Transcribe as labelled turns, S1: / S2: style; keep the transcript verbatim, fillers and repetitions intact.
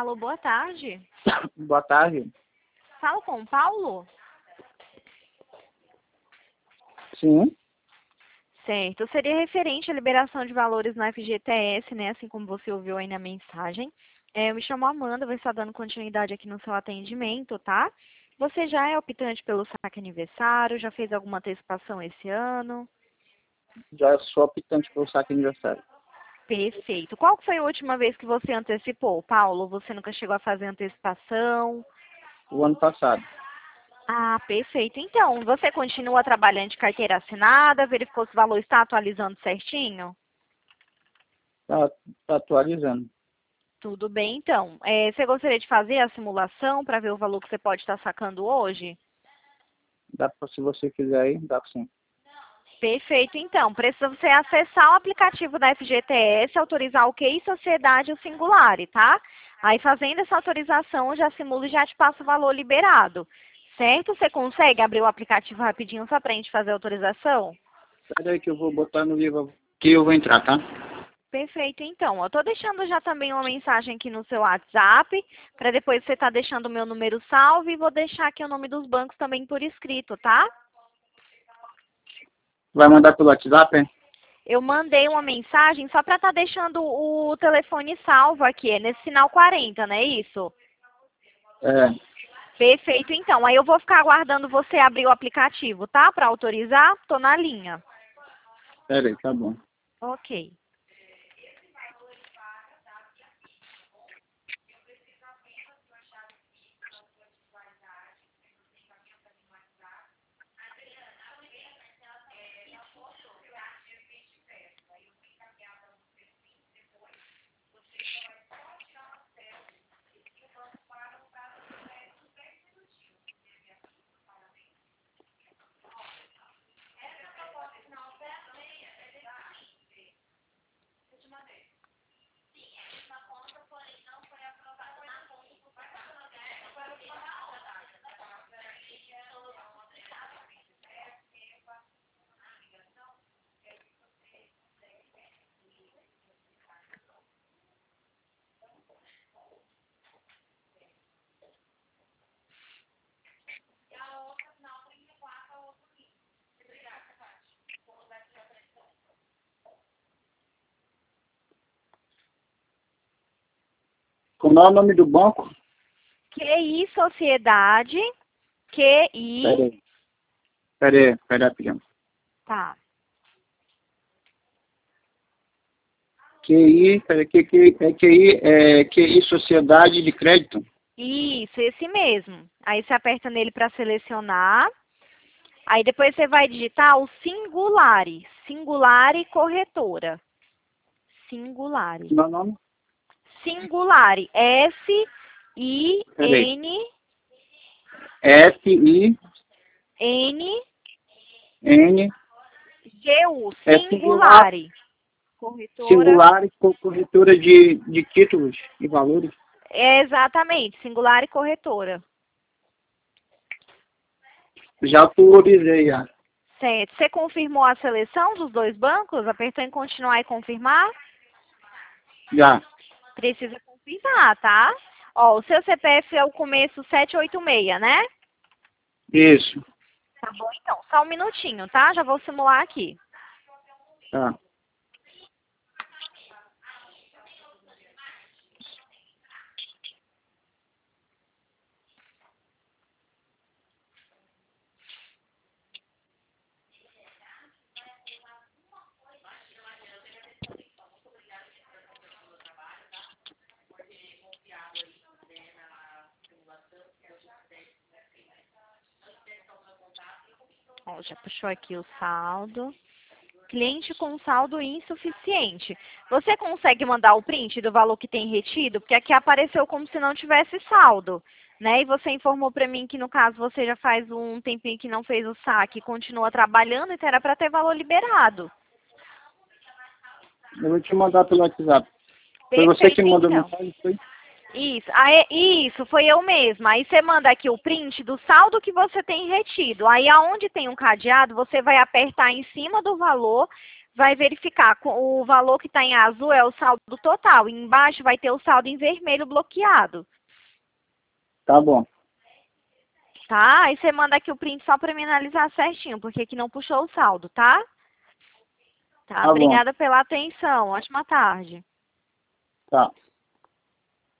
S1: Alô, boa tarde.
S2: Boa tarde.
S1: Falo com o Paulo?
S2: Sim.
S1: Certo. Seria referente à liberação de valores no F G T S, né? Assim como você ouviu aí na mensagem. É, eu me chamo Amanda, vou estar dando continuidade aqui no seu atendimento, tá? Você já é optante pelo saque aniversário? Já fez alguma antecipação esse ano?
S2: Já sou optante pelo saque aniversário.
S1: Perfeito. Qual foi a última vez que você antecipou, Paulo? Você nunca chegou a fazer antecipação?
S2: O ano passado.
S1: Ah, perfeito. Então, você continua trabalhando de carteira assinada? Verificou se o valor está atualizando certinho?
S2: Tá, tá atualizando.
S1: Tudo bem, então. É, você gostaria de fazer a simulação para ver o valor que você pode estar sacando hoje?
S2: Dá pra, se você quiser aí, dá sim.
S1: Perfeito, então. Precisa você acessar o aplicativo da F G T S, autorizar o Q I Sociedade e o Singulare, tá? Aí, fazendo essa autorização, eu já simulo e já te passo o valor liberado. Certo? Você consegue abrir o aplicativo rapidinho só para a gente fazer a autorização?
S2: Espera aí que eu vou botar no livro que eu vou entrar, tá?
S1: Perfeito, então. Eu tô deixando já também uma mensagem aqui no seu WhatsApp, para depois você estar deixando o meu número salvo e vou deixar aqui o nome dos bancos também por escrito, tá?
S2: Vai mandar pelo WhatsApp, é?
S1: Eu mandei uma mensagem só para estar deixando o telefone salvo aqui, é nesse sinal quarenta, não é isso?
S2: É.
S1: Perfeito, então. Aí eu vou ficar aguardando você abrir o aplicativo, tá? Para autorizar, tô na linha.
S2: Espera aí, tá bom.
S1: Ok.
S2: Como é o nome do banco?
S1: Q I Sociedade, Q I...
S2: Espera aí. Espera aí, espera aí, rapidinho.
S1: Tá.
S2: Q I, peraí, Q, Q, é Q I, é Q I Sociedade de Crédito.
S1: Isso, esse mesmo. Aí você aperta nele para selecionar. Aí depois você vai digitar o Singulare. Singulare Corretora. Singulare.
S2: Meu nome?
S1: Singulare. S I
S2: Peraí.
S1: N
S2: S I
S1: N
S2: N
S1: G U.
S2: é singular,
S1: Singulare. Corretora.
S2: singular e co- corretora de, de títulos e valores.
S1: É exatamente, Singulare Corretora.
S2: Já autorizei, já.
S1: Certo. Você confirmou a seleção dos dois bancos? Apertou em continuar e confirmar?
S2: Já.
S1: Precisa confirmar, tá? Ó, o seu C P F é o começo sete oito seis, né?
S2: Isso.
S1: Tá bom, então. Só um minutinho, tá? Já vou simular aqui.
S2: Tá.
S1: Ó, já puxou aqui o saldo. Cliente com saldo insuficiente. Você consegue mandar o print do valor que tem retido? Porque aqui apareceu como se não tivesse saldo, né? E você informou para mim que no caso você já faz um tempinho que não fez o saque, continua trabalhando, então era para ter valor liberado.
S2: Eu vou te mandar pelo WhatsApp. Foi você que
S1: Perfeito,
S2: mandou
S1: então.
S2: mensagem, foi?
S1: Isso, aí, isso, foi eu mesma. Aí você manda aqui o print do saldo que você tem retido. Aí aonde tem um cadeado, você vai apertar em cima do valor, vai verificar, o valor que está em azul é o saldo total, e embaixo vai ter o saldo em vermelho bloqueado.
S2: Tá bom.
S1: Tá? Aí você manda aqui o print só para me analisar certinho, porque aqui não puxou o saldo, tá? Tá,
S2: Tá bom.
S1: obrigada pela atenção. Ótima tarde.
S2: Tá.